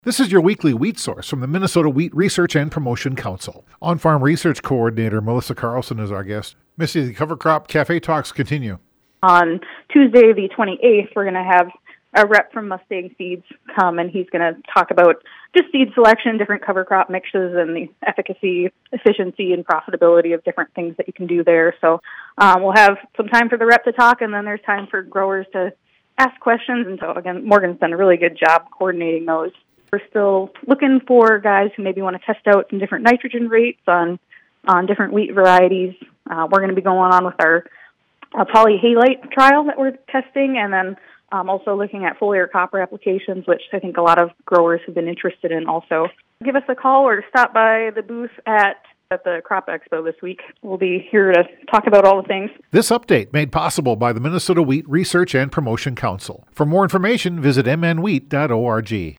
This is your weekly wheat source from the Minnesota Wheat Research and Promotion Council. On-Farm Research Coordinator Melissa Carlson is our guest. Missy, the Cover Crop Cafe talks continue. On Tuesday, the 28th, we're going to have a rep from Mustang Seeds come, and he's going to talk about just seed selection, different cover crop mixes, and the efficacy, efficiency, and profitability of different things that you can do there. So we'll have some time for the rep to talk, and then there's time for growers to ask questions. And so, again, Morgan's done a really good job coordinating those. We're still looking for guys who maybe want to test out some different nitrogen rates on different wheat varieties. We're going to be going on with our polyhalite trial that we're testing, and then also looking at foliar copper applications, which I think a lot of growers have been interested in also. Give us a call or stop by the booth at the Crop Expo this week. We'll be here to talk about all the things. This update made possible by the Minnesota Wheat Research and Promotion Council. For more information, visit mnwheat.org.